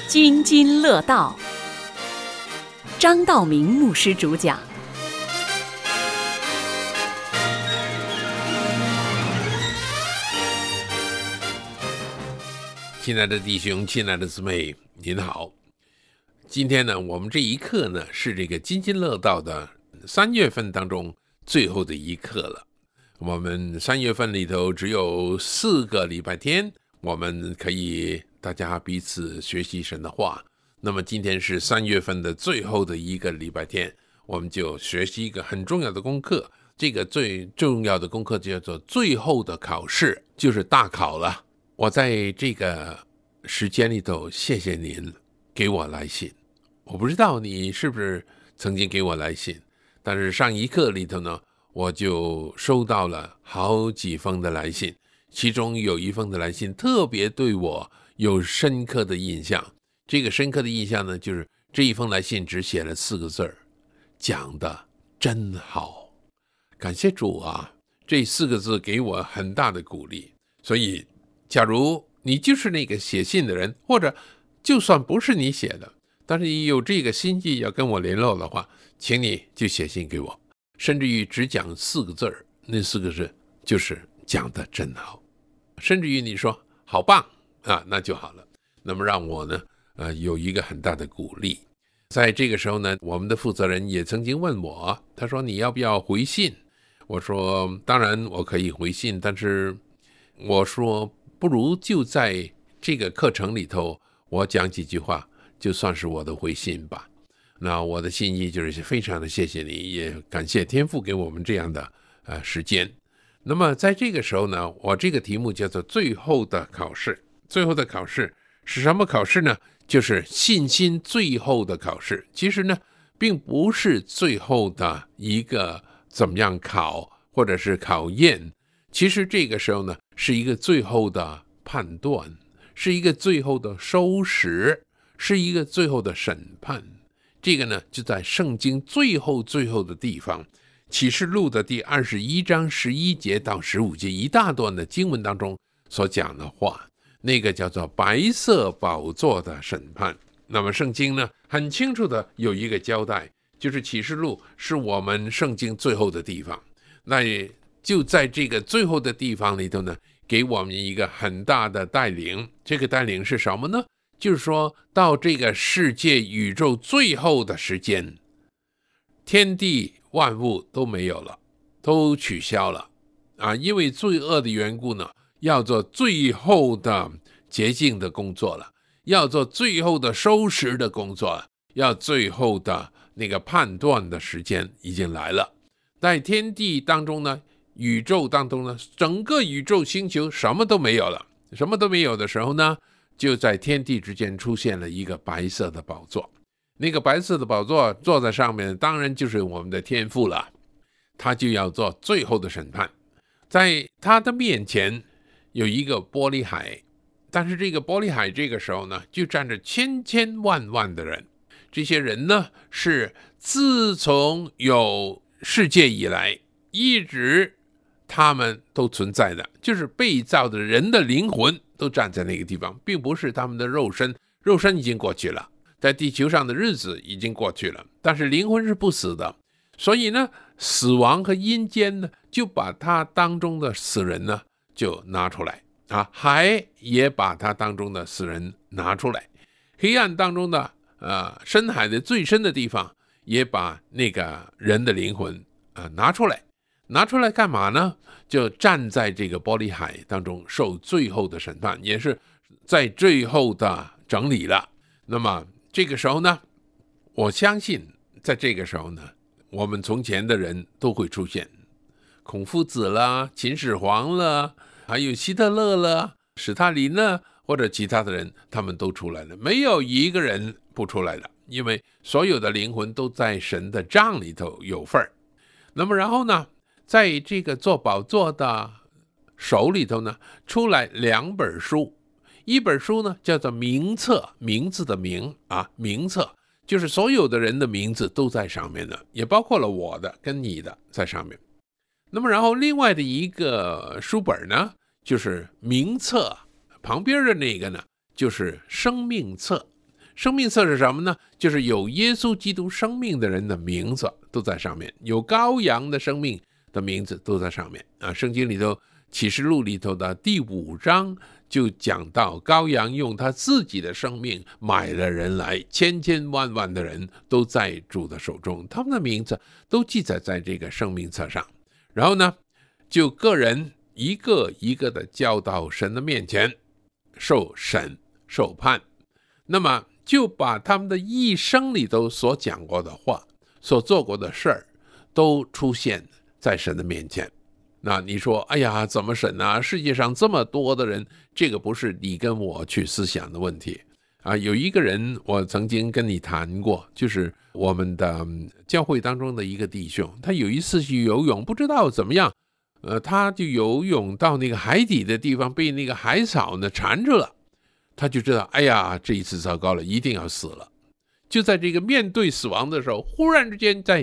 津津乐道，张道明牧师主讲。 亲爱的弟兄，亲爱的姊妹，您好。今天呢，我们这一课呢是这个津津乐道的3月份当中最后的一课了。我们3月份里头只有4个礼拜天，我们可以大家彼此学习神的话。那么今天是3月份的最后的一个礼拜天，我们就学习一个很重要的功课。这个最重要的功课叫做最后的考试，就是大考了。我在这个时间里头，谢谢您给我来信。我不知道你是不是曾经给我来信，但是上一课里头呢，我就收到了好几封的来信，其中有一封的来信特别对我有深刻的印象。这个深刻的印象呢，就是这一封来信只写了4个字，讲得真好。感谢主啊，这4个字给我很大的鼓励。所以假如你就是那个写信的人，或者就算不是你写的，但是你有这个心意要跟我联络的话，请你就写信给我，甚至于只讲4个字，那4个字就是讲得真好。甚至于你说好棒啊，那就好了。那么让我呢有一个很大的鼓励。在这个时候呢，我们的负责人也曾经问我，他说你要不要回信？我说当然我可以回信，但是我说不如就在这个课程里头我讲几句话，就算是我的回信吧。那我的心意就是非常的谢谢你，也感谢天父给我们这样的时间。那么在这个时候呢，我这个题目叫做最后的考试。最后的考试是什么考试呢？就是信心最后的考试。其实呢，并不是最后的一个怎么样考，或者是考验。其实这个时候呢，是一个最后的判断，是一个最后的收拾，是一个最后的审判。这个呢，就在圣经最后的地方，启示录的第21章11节到15节一大段的经文当中所讲的话，那个叫做白色宝座的审判。那么圣经呢，很清楚的有一个交代，就是启示录是我们圣经最后的地方。那也就在这个最后的地方里头呢，给我们一个很大的带领。这个带领是什么呢？就是说到这个世界宇宙最后的时间，天地万物都没有了，都取消了啊！因为罪恶的缘故呢，要做最后的洁净的工作了，要做最后的收拾的工作了，要最后的那个判断的时间已经来了。在天地当中呢，宇宙当中呢，整个宇宙星球什么都没有了。什么都没有的时候呢，就在天地之间出现了一个白色的宝座。那个白色的宝座坐在上面，当然就是我们的天父了。他就要做最后的审判。在他的面前有一个玻璃海，但是这个玻璃海这个时候呢，就站着千千万万的人。这些人呢，是自从有世界以来一直他们都存在的，就是被造的人的灵魂都站在那个地方，并不是他们的肉身。肉身已经过去了，在地球上的日子已经过去了，但是灵魂是不死的。所以呢，死亡和阴间呢，就把他当中的死人呢就拿出来啊，海也把他当中的死人拿出来，黑暗当中的深海的最深的地方也把那个人的灵魂拿出来。拿出来干嘛呢？就站在这个玻璃海当中受最后的审判，也是在最后的整理了。那么这个时候呢，我相信在这个时候呢，我们从前的人都会出现，孔夫子啦，秦始皇啦，还有希特勒啦，史塔林啦，或者其他的人，他们都出来了，没有一个人不出来的，因为所有的灵魂都在神的账里头有份儿。那么然后呢，在这个做宝座的手里头呢，出来2本书。一本书呢叫做名册，名字的名啊，名册就是所有的人的名字都在上面的，也包括了我的跟你的在上面。那么然后另外的一个书本呢，就是名册，旁边的那个呢就是生命册。 生命册是什么呢？就是有耶稣基督生命的人的名字都在上面，有羔羊的生命的名字都在上面啊。圣经里头启示录里头的第5章就讲到，羔羊用他自己的生命买了人来，千千万万的人都在主的手中，他们的名字都记载在这个生命册上。然后呢，就个人一个一个的交到神的面前受审受判，那么就把他们的一生里头所讲过的话，所做过的事儿都出现在神的面前。那你说，哎呀，怎么审啊？世界上这么多的人，这个不是你跟我去思想的问题啊。有一个人我曾经跟你谈过，就是我们的教会当中的一个弟兄，他有一次去游泳，不知道怎么样，他就游泳到那个海底的地方，被那个海草呢缠住了。他就知道，哎呀，这一次糟糕了，一定要死了。就在这个面对死亡的时候，忽然之间在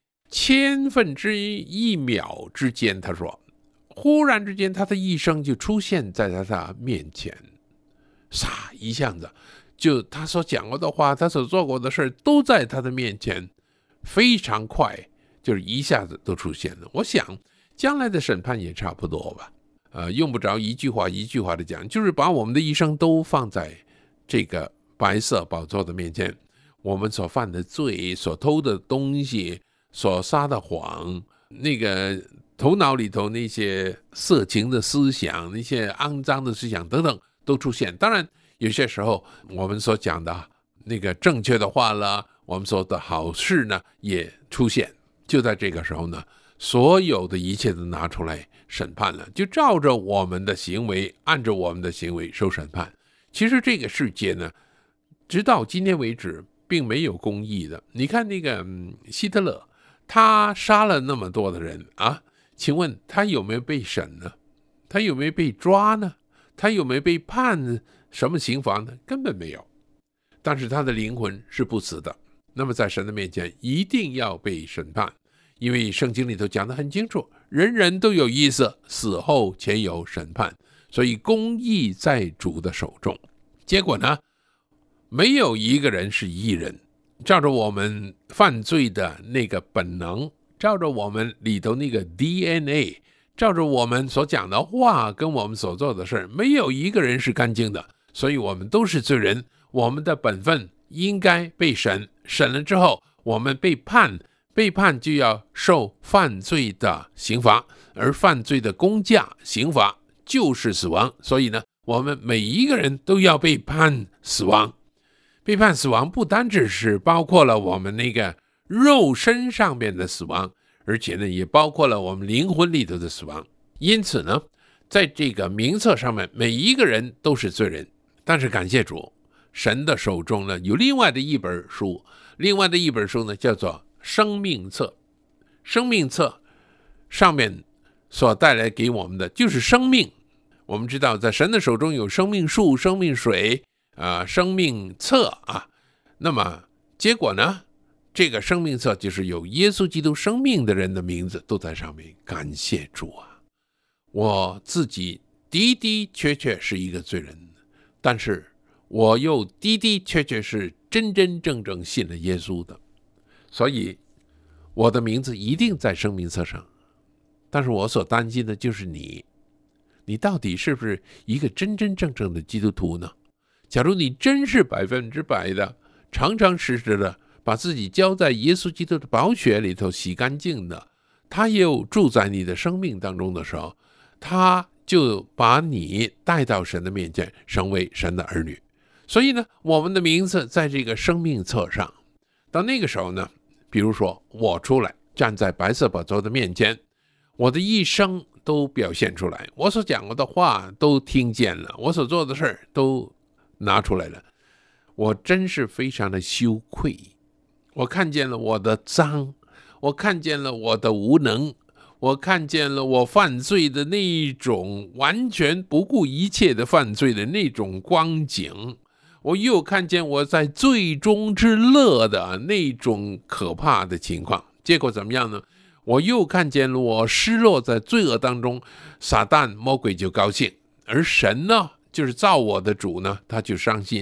1/1000秒之间，他说，忽然之间他的一生就出现在他的面前，唰一下子，就他所讲过的话，他所做过的事都在他的面前，非常快，就是一下子都出现了。我想将来的审判也差不多吧。用不着一句话一句话的讲，就是把我们的一生都放在这个白色宝座的面前，我们所犯的罪，所偷的东西，所撒的谎，那个头脑里头那些色情的思想，那些肮脏的思想等等都出现。当然有些时候我们所讲的那个正确的话了，我们说的好事呢也出现。就在这个时候呢，所有的一切都拿出来审判了，就照着我们的行为，按照我们的行为受审判。其实这个世界呢，直到今天为止并没有公义的。你看那个希特勒，他杀了那么多的人啊，请问他有没有被审呢？他有没有被抓呢？他有没有被判什么刑罚呢？根本没有。但是他的灵魂是不死的，那么在神的面前一定要被审判。因为圣经里头讲得很清楚，人人都有意思，死后且有审判，所以公义在主的手中。结果呢，没有一个人是义人，照着我们犯罪的那个本能，照着我们里头那个 DNA， 照着我们所讲的话跟我们所做的事，没有一个人是干净的，所以我们都是罪人，我们的本分应该被审，审了之后我们被判就要受犯罪的刑罚，而犯罪的公价刑罚就是死亡。所以呢，我们每一个人都要被判死亡。被判死亡不单只是包括了我们那个肉身上面的死亡，而且呢也包括了我们灵魂里头的死亡。因此呢，在这个名册上面，每一个人都是罪人。但是感谢主，神的手中呢有另外的一本书，呢叫做生命册。生命册上面所带来给我们的就是生命。我们知道在神的手中有生命树、生命水生命册啊。那么结果呢，这个生命册就是有耶稣基督生命的人的名字都在上面。感谢主啊，我自己的的确确是一个罪人，但是我又的的确确是真真正正信了耶稣的，所以我的名字一定在生命册上。但是我所担心的就是你到底是不是一个真真正正的基督徒呢？假如你真是100%的常常实实的把自己交在耶稣基督的宝血里头洗干净的，他又住在你的生命当中的时候，他就把你带到神的面前，成为神的儿女。所以呢，我们的名字在这个生命册上。到那个时候呢，比如说我出来站在白色宝座的面前，我的一生都表现出来，我所讲过的话都听见了，我所做的事都拿出来了。我真是非常的羞愧，我看见了我的脏，我看见了我的无能，我看见了我犯罪的那一种完全不顾一切的犯罪的那种光景，我又看见我在罪中之乐的那种可怕的情况。结果怎么样呢？我又看见了我失落在罪恶当中，撒旦魔鬼就高兴，而神呢，就是造我的主呢，他就伤心。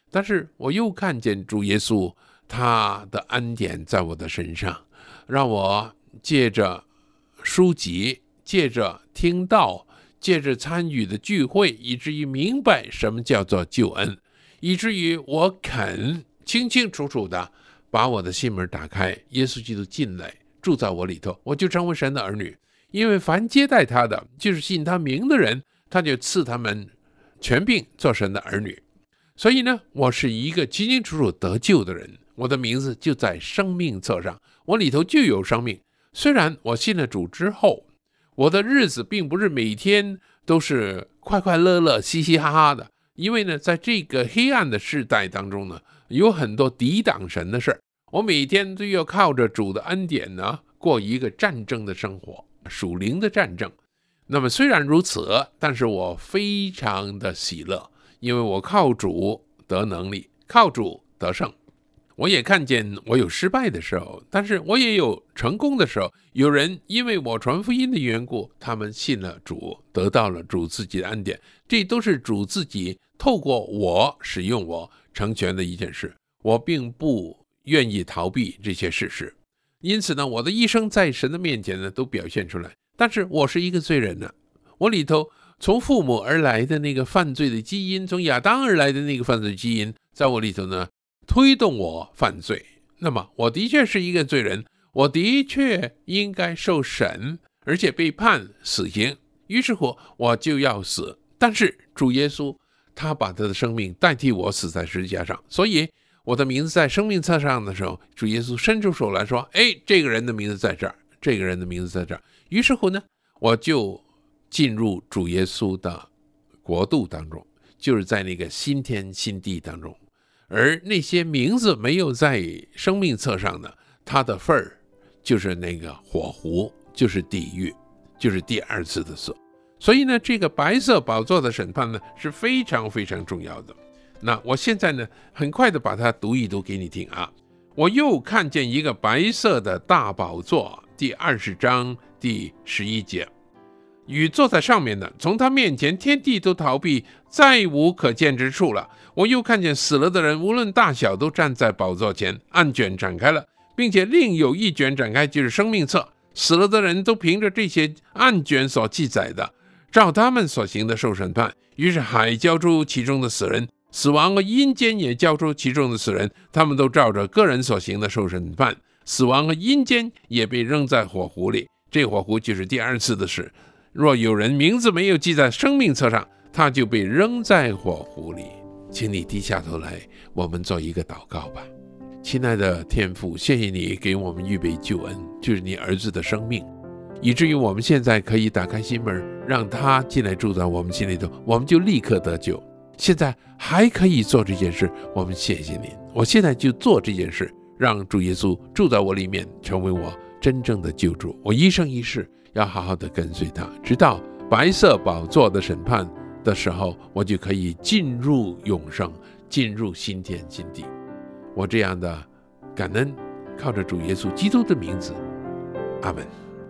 但是我又看见主耶稣他的恩典在我的身上，让我借着书籍，借着听道，借着参与的聚会，以至于明白什么叫做救恩，以至于我肯清清楚楚的把我的心门打开，耶稣基督进来住在我里头，我就成为神的儿女。因为凡接待他的，就是信他名的人，他就赐他们权柄做神的儿女。所以呢，我是一个清清楚楚得救的人，我的名字就在生命册上，我里头就有生命。虽然我信了主之后，我的日子并不是每天都是快快乐乐嘻嘻哈哈的，因为呢，在这个黑暗的世代当中呢，有很多抵挡神的事，我每天都要靠着主的恩典呢，过一个战争的生活，属灵的战争。那么虽然如此，但是我非常的喜乐，因为我靠主得能力，靠主得胜。我也看见我有失败的时候，但是我也有成功的时候。有人因为我传福音的缘故，他们信了主，得到了主自己的恩典，这都是主自己透过我使用我成全的一件事。我并不愿意逃避这些事实，因此呢，我的一生在神的面前呢都表现出来。但是我是一个罪人呢，我里头从父母而来的那个犯罪的基因，从亚当而来的那个犯罪基因，在我里头呢推动我犯罪。那么我的确是一个罪人，我的确应该受审，而且被判死刑，于是乎我就要死。但是主耶稣他把他的生命代替我死在十字架上，所以我的名字在生命册上的时候，主耶稣伸出手来说，这个人的名字在这儿，这个人的名字在这儿。于是乎呢，我就进入主耶稣的国度当中，就是在那个新天新地当中。而那些名字没有在生命册上的，他的份儿就是那个火湖，就是地狱，就是第二次的死。所以呢，这个白色宝座的审判呢是非常非常重要的。那我现在呢很快的把它读一读给你听啊。我又看见一个白色的大宝座，第20章第11节，与坐在上面的，从他面前天地都逃避，再无可见之处了。我又看见死了的人无论大小都站在宝座前，案卷展开了，并且另有一卷展开，就是生命册。死了的人都凭着这些案卷所记载的，照他们所行的受审判。于是海交出其中的死人，死亡和阴间也交出其中的死人，他们都照着个人所行的受审判。死亡和阴间也被扔在火湖里，这火湖就是第二次的死。若有人名字没有记在生命册上，他就被扔在火湖里。请你低下头来，我们做一个祷告吧。亲爱的天父，谢谢你给我们预备救恩，就是你儿子的生命，以至于我们现在可以打开心门，让他进来住在我们心里头，我们就立刻得救。现在还可以做这件事，我们谢谢您。我现在就做这件事，让主耶稣住在我里面，成为我真正的救主。我一生一世要好好的跟随他，直到白色宝座的审判的时候，我就可以进入永生，进入新天新地。我这样的感恩，靠着主耶稣基督的名字，阿们。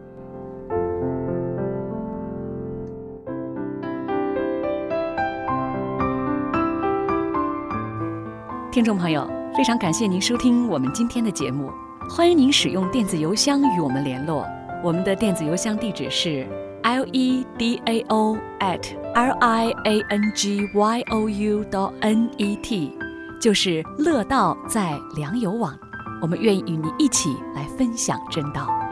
听众朋友，非常感谢您收听我们今天的节目，欢迎您使用电子邮箱与我们联络。我们的电子邮箱地址是 ledao@liangyou.net， 就是乐道在良友网。我们愿意与你一起来分享真道。